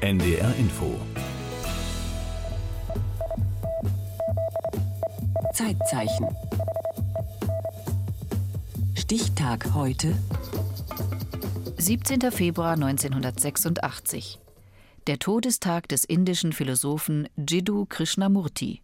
NDR Info. Zeitzeichen. Stichtag heute. 17. Februar 1986. Der Todestag des indischen Philosophen Jiddu Krishnamurti.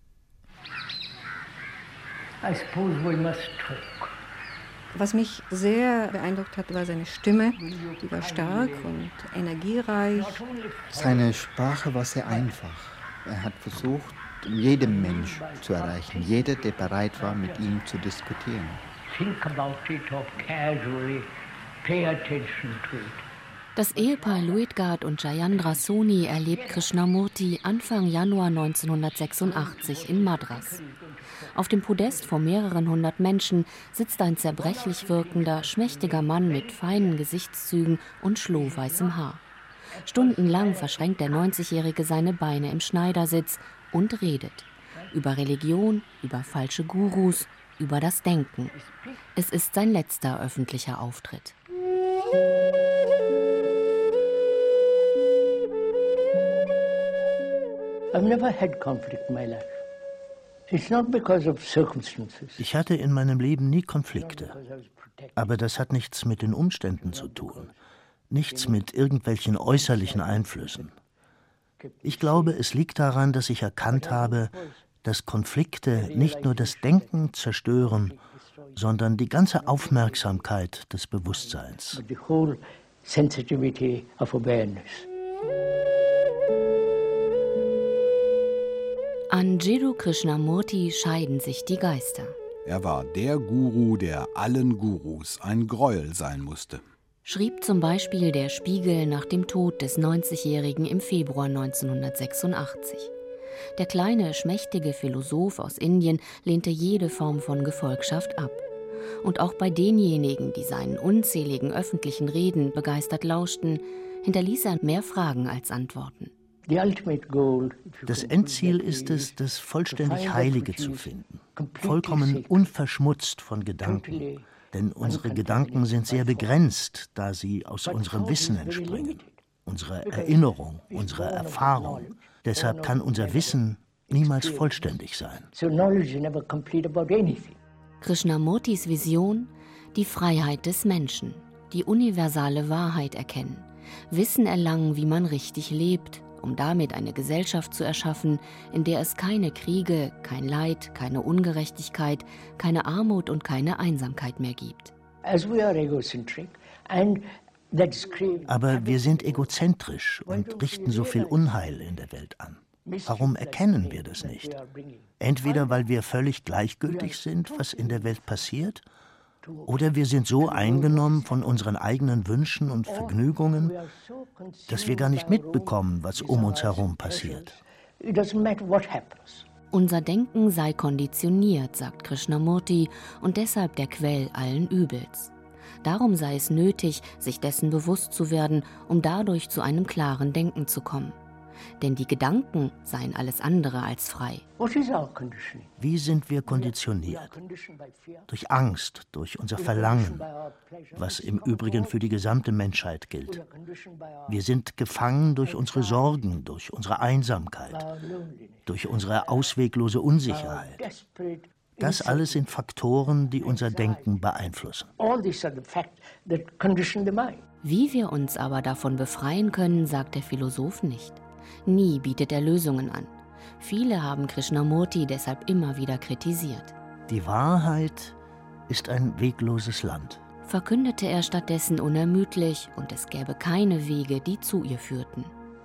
Was mich sehr beeindruckt hat, war seine Stimme. Die war stark und energiereich. Seine Sprache war sehr einfach. Er hat versucht, jeden Mensch zu erreichen. Jeder, der bereit war, mit ihm zu diskutieren. Think about it or casually pay attention to it. Das Ehepaar Luitgard und Jayendra Soni erlebt Krishnamurti Anfang Januar 1986 in Madras. Auf dem Podest vor mehreren hundert Menschen sitzt ein zerbrechlich wirkender, schmächtiger Mann mit feinen Gesichtszügen und schlohweißem Haar. Stundenlang verschränkt der 90-Jährige seine Beine im Schneidersitz und redet. Über Religion, über falsche Gurus, über das Denken. Es ist sein letzter öffentlicher Auftritt. Ich hatte in meinem Leben nie Konflikte. Aber das hat nichts mit den Umständen zu tun. Nichts mit irgendwelchen äußerlichen Einflüssen. Ich glaube, es liegt daran, dass ich erkannt habe, dass Konflikte nicht nur das Denken zerstören, sondern die ganze Aufmerksamkeit des Bewusstseins. An Jiddu Krishnamurti scheiden sich die Geister. Er war der Guru, der allen Gurus ein Gräuel sein musste. Schrieb zum Beispiel der Spiegel nach dem Tod des 90-Jährigen im Februar 1986. Der kleine, schmächtige Philosoph aus Indien lehnte jede Form von Gefolgschaft ab. Und auch bei denjenigen, die seinen unzähligen öffentlichen Reden begeistert lauschten, hinterließ er mehr Fragen als Antworten. Das Endziel ist es, das vollständig Heilige zu finden, vollkommen unverschmutzt von Gedanken. Denn unsere Gedanken sind sehr begrenzt, da sie aus unserem Wissen entspringen, unserer Erinnerung, unserer Erfahrung. Deshalb kann unser Wissen niemals vollständig sein. Krishnamurtis Vision: die Freiheit des Menschen, die universale Wahrheit erkennen, Wissen erlangen, wie man richtig lebt, um damit eine Gesellschaft zu erschaffen, in der es keine Kriege, kein Leid, keine Ungerechtigkeit, keine Armut und keine Einsamkeit mehr gibt. Aber wir sind egozentrisch und richten so viel Unheil in der Welt an. Warum erkennen wir das nicht? Entweder weil wir völlig gleichgültig sind, was in der Welt passiert, oder wir sind so eingenommen von unseren eigenen Wünschen und Vergnügungen, dass wir gar nicht mitbekommen, was um uns herum passiert. Unser Denken sei konditioniert, sagt Krishnamurti, und deshalb der Quell allen Übels. Darum sei es nötig, sich dessen bewusst zu werden, um dadurch zu einem klaren Denken zu kommen. Denn die Gedanken seien alles andere als frei. Wie sind wir konditioniert? Durch Angst, durch unser Verlangen, was im Übrigen für die gesamte Menschheit gilt. Wir sind gefangen durch unsere Sorgen, durch unsere Einsamkeit, durch unsere ausweglose Unsicherheit. Das alles sind Faktoren, die unser Denken beeinflussen. Wie wir uns aber davon befreien können, sagt der Philosoph nicht. Nie bietet er Lösungen an. Viele haben Krishnamurti deshalb immer wieder kritisiert. Die Wahrheit ist ein wegloses Land, verkündete er stattdessen unermüdlich, und es gäbe keine Wege, die zu ihr führten.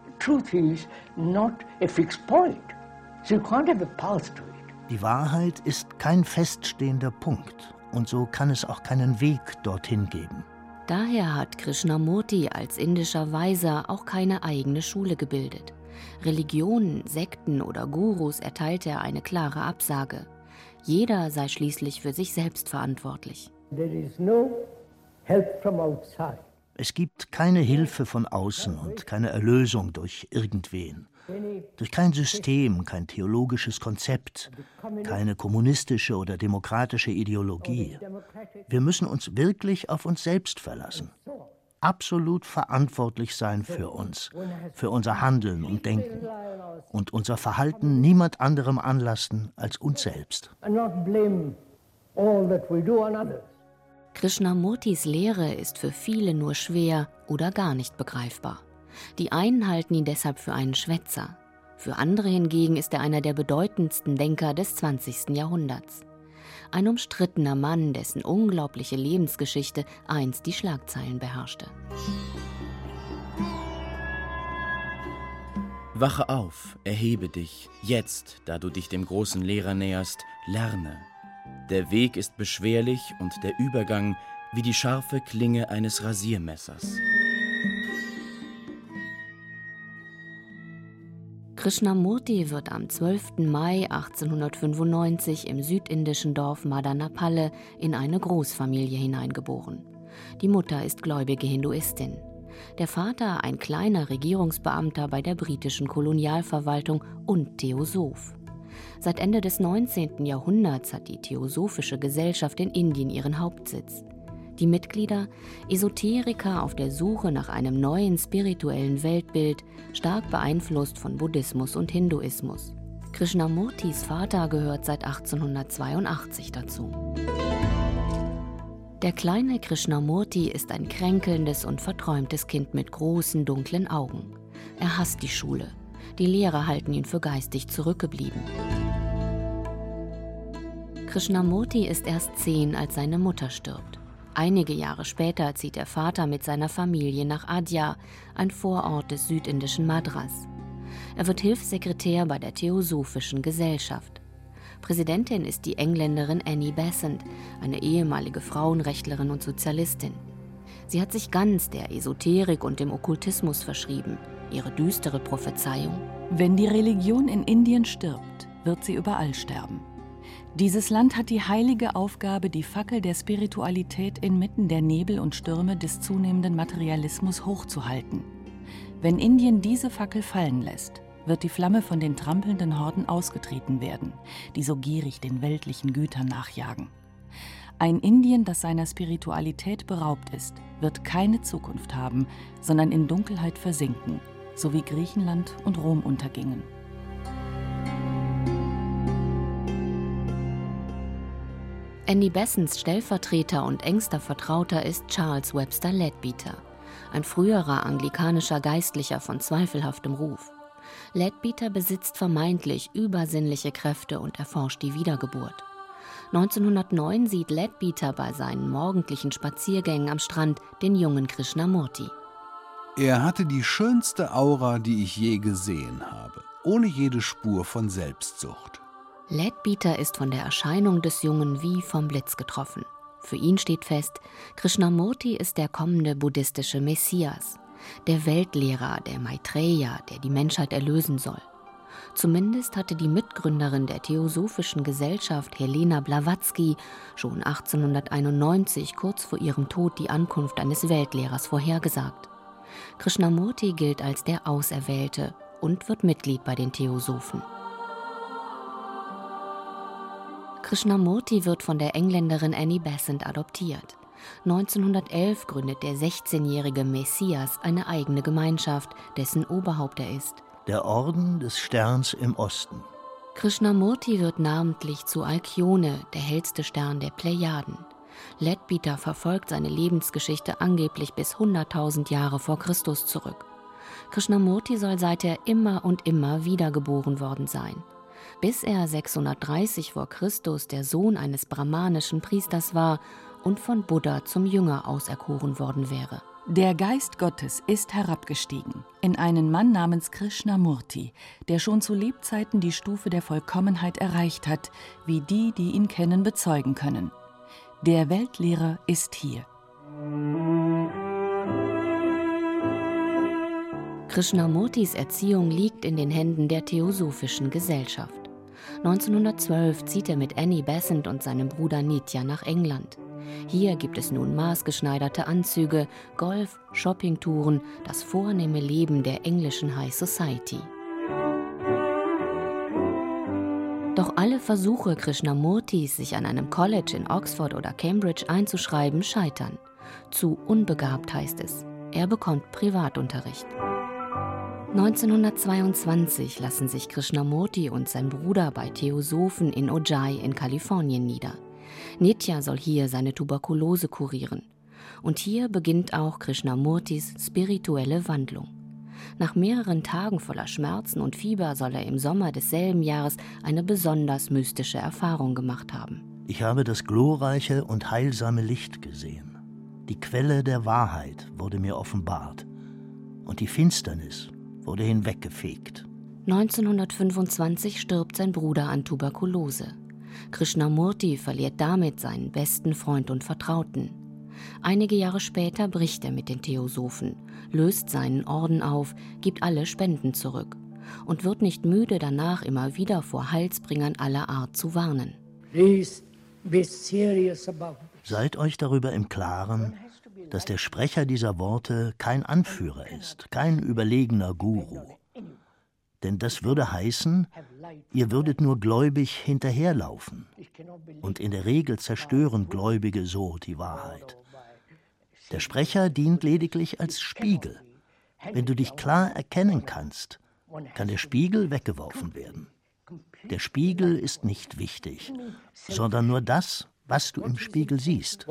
Die Wahrheit ist kein feststehender Punkt, und so kann es auch keinen Weg dorthin geben. Daher hat Krishnamurti als indischer Weiser auch keine eigene Schule gebildet. Religionen, Sekten oder Gurus erteilte er eine klare Absage. Jeder sei schließlich für sich selbst verantwortlich. Es gibt keine Hilfe von außen und keine Erlösung durch irgendwen. Durch kein System, kein theologisches Konzept, keine kommunistische oder demokratische Ideologie. Wir müssen uns wirklich auf uns selbst verlassen. absolut verantwortlich sein für uns, für unser Handeln und Denken und unser Verhalten niemand anderem anlasten als uns selbst. Krishnamurtis Lehre ist für viele nur schwer oder gar nicht begreifbar. Die einen halten ihn deshalb für einen Schwätzer. Für andere hingegen ist er einer der bedeutendsten Denker des 20. Jahrhunderts. Ein umstrittener Mann, dessen unglaubliche Lebensgeschichte einst die Schlagzeilen beherrschte. Wache auf, erhebe dich, jetzt, da du dich dem großen Lehrer näherst, lerne. Der Weg ist beschwerlich und der Übergang wie die scharfe Klinge eines Rasiermessers. Krishnamurti wird am 12. Mai 1895 im südindischen Dorf Madanapalle in eine Großfamilie hineingeboren. Die Mutter ist gläubige Hinduistin. Der Vater ein kleiner Regierungsbeamter bei der britischen Kolonialverwaltung und Theosoph. Seit Ende des 19. Jahrhunderts hat die Theosophische Gesellschaft in Indien ihren Hauptsitz. Die Mitglieder, Esoteriker auf der Suche nach einem neuen spirituellen Weltbild, stark beeinflusst von Buddhismus und Hinduismus. Krishnamurtis Vater gehört seit 1882 dazu. Der kleine Krishnamurti ist ein kränkelndes und verträumtes Kind mit großen, dunklen Augen. Er hasst die Schule. Die Lehrer halten ihn für geistig zurückgeblieben. Krishnamurti ist erst 10, als seine Mutter stirbt. Einige Jahre später zieht der Vater mit seiner Familie nach Adyar, ein Vorort des südindischen Madras. Er wird Hilfssekretär bei der Theosophischen Gesellschaft. Präsidentin ist die Engländerin Annie Besant, eine ehemalige Frauenrechtlerin und Sozialistin. Sie hat sich ganz der Esoterik und dem Okkultismus verschrieben. Ihre düstere Prophezeiung: Wenn die Religion in Indien stirbt, wird sie überall sterben. Dieses Land hat die heilige Aufgabe, die Fackel der Spiritualität inmitten der Nebel und Stürme des zunehmenden Materialismus hochzuhalten. Wenn Indien diese Fackel fallen lässt, wird die Flamme von den trampelnden Horden ausgetreten werden, die so gierig den weltlichen Gütern nachjagen. Ein Indien, das seiner Spiritualität beraubt ist, wird keine Zukunft haben, sondern in Dunkelheit versinken, so wie Griechenland und Rom untergingen. Annie Besants Stellvertreter und engster Vertrauter ist Charles Webster Leadbeater, ein früherer anglikanischer Geistlicher von zweifelhaftem Ruf. Leadbeater besitzt vermeintlich übersinnliche Kräfte und erforscht die Wiedergeburt. 1909 sieht Leadbeater bei seinen morgendlichen Spaziergängen am Strand den jungen Krishnamurti. Er hatte die schönste Aura, die ich je gesehen habe, ohne jede Spur von Selbstsucht. Leadbeater ist von der Erscheinung des Jungen wie vom Blitz getroffen. Für ihn steht fest, Krishnamurti ist der kommende buddhistische Messias, der Weltlehrer, der Maitreya, der die Menschheit erlösen soll. Zumindest hatte die Mitgründerin der Theosophischen Gesellschaft, Helena Blavatsky, schon 1891, kurz vor ihrem Tod, die Ankunft eines Weltlehrers vorhergesagt. Krishnamurti gilt als der Auserwählte und wird Mitglied bei den Theosophen. Krishnamurti wird von der Engländerin Annie Besant adoptiert. 1911 gründet der 16-jährige Messias eine eigene Gemeinschaft, dessen Oberhaupt er ist. Der Orden des Sterns im Osten. Krishnamurti wird namentlich zu Alkyone, der hellste Stern der Plejaden. Leadbeater verfolgt seine Lebensgeschichte angeblich bis 100.000 Jahre vor Christus zurück. Krishnamurti soll seither immer und immer wiedergeboren worden sein. Bis er 630 vor Christus der Sohn eines brahmanischen Priesters war und von Buddha zum Jünger auserkoren worden wäre. Der Geist Gottes ist herabgestiegen in einen Mann namens Krishnamurti, der schon zu Lebzeiten die Stufe der Vollkommenheit erreicht hat, wie die, die ihn kennen, bezeugen können. Der Weltlehrer ist hier. Krishnamurtis Erziehung liegt in den Händen der Theosophischen Gesellschaft. 1912 zieht er mit Annie Besant und seinem Bruder Nitya nach England. Hier gibt es nun maßgeschneiderte Anzüge, Golf, Shoppingtouren, das vornehme Leben der englischen High Society. Doch alle Versuche Krishnamurtis, sich an einem College in Oxford oder Cambridge einzuschreiben, scheitern. Zu unbegabt, heißt es. Er bekommt Privatunterricht. 1922 lassen sich Krishnamurti und sein Bruder bei Theosophen in Ojai in Kalifornien nieder. Nitya soll hier seine Tuberkulose kurieren. Und hier beginnt auch Krishnamurtis spirituelle Wandlung. Nach mehreren Tagen voller Schmerzen und Fieber soll er im Sommer desselben Jahres eine besonders mystische Erfahrung gemacht haben. Ich habe das glorreiche und heilsame Licht gesehen. Die Quelle der Wahrheit wurde mir offenbart. Und die Finsternis wurde hinweggefegt. 1925 stirbt sein Bruder an Tuberkulose. Krishnamurti verliert damit seinen besten Freund und Vertrauten. Einige Jahre später bricht er mit den Theosophen, löst seinen Orden auf, gibt alle Spenden zurück und wird nicht müde, danach immer wieder vor Heilsbringern aller Art zu warnen. Seid euch darüber im Klaren, dass der Sprecher dieser Worte kein Anführer ist, kein überlegener Guru. Denn das würde heißen, ihr würdet nur gläubig hinterherlaufen. Und in der Regel zerstören Gläubige so die Wahrheit. Der Sprecher dient lediglich als Spiegel. Wenn du dich klar erkennen kannst, kann der Spiegel weggeworfen werden. Der Spiegel ist nicht wichtig, sondern nur das, was du im Spiegel siehst.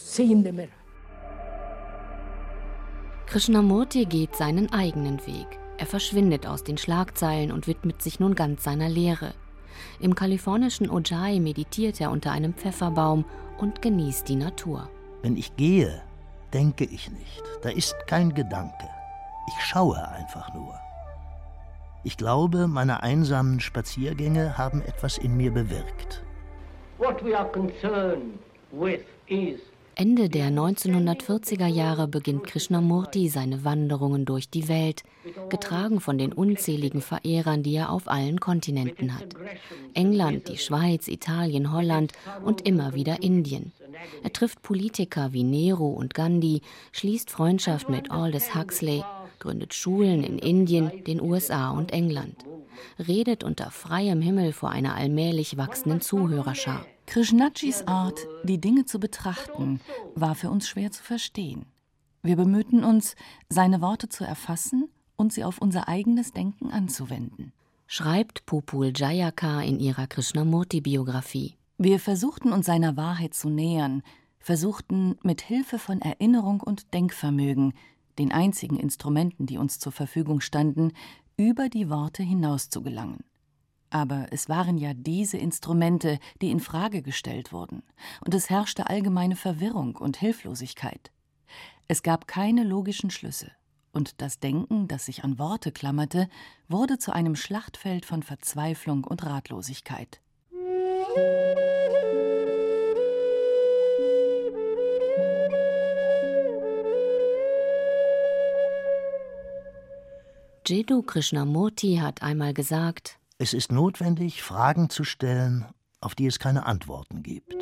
Krishnamurti geht seinen eigenen Weg. Er verschwindet aus den Schlagzeilen und widmet sich nun ganz seiner Lehre. Im kalifornischen Ojai meditiert er unter einem Pfefferbaum und genießt die Natur. Wenn ich gehe, denke ich nicht. Da ist kein Gedanke. Ich schaue einfach nur. Ich glaube, meine einsamen Spaziergänge haben etwas in mir bewirkt. What we are concerned with is Ende der 1940er Jahre beginnt Krishnamurti seine Wanderungen durch die Welt, getragen von den unzähligen Verehrern, die er auf allen Kontinenten hat. England, die Schweiz, Italien, Holland und immer wieder Indien. Er trifft Politiker wie Nehru und Gandhi, schließt Freundschaft mit Aldous Huxley, gründet Schulen in Indien, den USA und England. Redet unter freiem Himmel vor einer allmählich wachsenden Zuhörerschar. Krishnajis Art, die Dinge zu betrachten, war für uns schwer zu verstehen. Wir bemühten uns, seine Worte zu erfassen und sie auf unser eigenes Denken anzuwenden. Schreibt Pupul Jayakar in ihrer Krishnamurti-Biografie. Wir versuchten uns seiner Wahrheit zu nähern, versuchten mit Hilfe von Erinnerung und Denkvermögen, den einzigen Instrumenten, die uns zur Verfügung standen, über die Worte hinaus zu gelangen. Aber es waren ja diese Instrumente, die in Frage gestellt wurden, und es herrschte allgemeine Verwirrung und Hilflosigkeit. Es gab keine logischen Schlüsse, und das Denken, das sich an Worte klammerte, wurde zu einem Schlachtfeld von Verzweiflung und Ratlosigkeit. Jiddu Krishnamurti hat einmal gesagt: Es ist notwendig, Fragen zu stellen, auf die es keine Antworten gibt.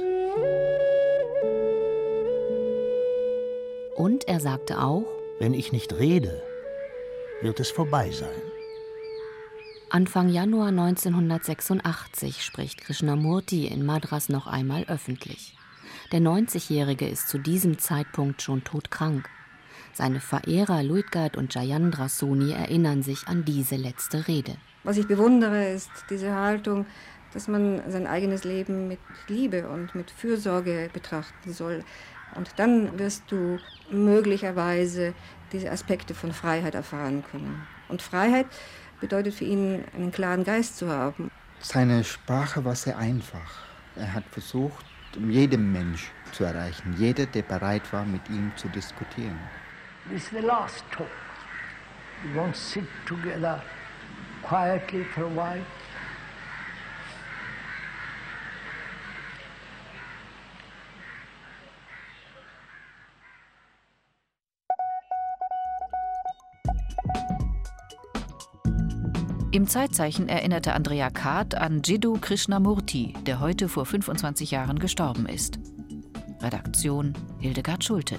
Und er sagte auch: Wenn ich nicht rede, wird es vorbei sein. Anfang Januar 1986 spricht Krishnamurti in Madras noch einmal öffentlich. Der 90-Jährige ist zu diesem Zeitpunkt schon todkrank. Seine Verehrer Luitgard und Jayendra Soni erinnern sich an diese letzte Rede. Was ich bewundere, ist diese Haltung, dass man sein eigenes Leben mit Liebe und mit Fürsorge betrachten soll. Und dann wirst du möglicherweise diese Aspekte von Freiheit erfahren können. Und Freiheit bedeutet für ihn, einen klaren Geist zu haben. Seine Sprache war sehr einfach. Er hat versucht, jedem Mensch zu erreichen. Jeder, der bereit war, mit ihm zu diskutieren. This is the last talk. We won't sit together quietly for a while. Im Zeitzeichen erinnerte Andrea Kart an Jiddu Krishnamurti, der heute vor 25 Jahren gestorben ist. Redaktion Hildegard Schulte.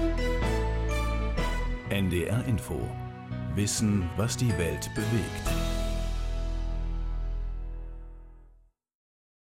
NDR Info. Wissen, was die Welt bewegt.